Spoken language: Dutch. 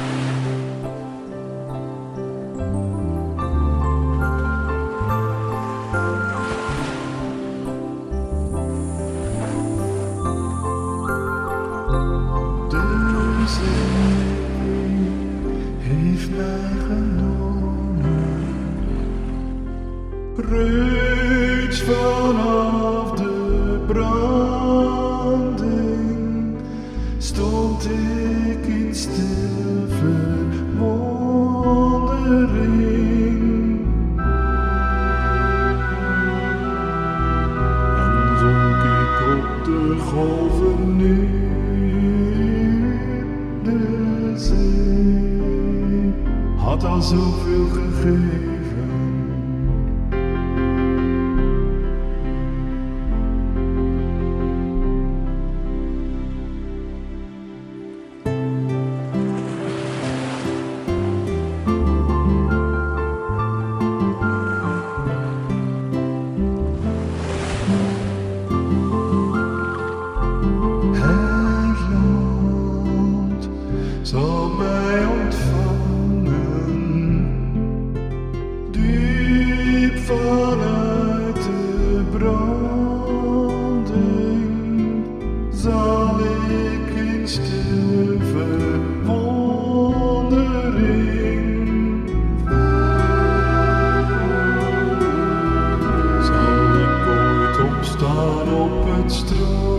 De zee heeft mij genomen, reeds vanaf de branding stond ik in stille verwondering en zonk ik op de golven neer. De zee had al zoveel gegeven. Zal mij ontvangen, diep vanuit de branding, zal ik in stille verwondering, zal ik ooit opstaan op het strand.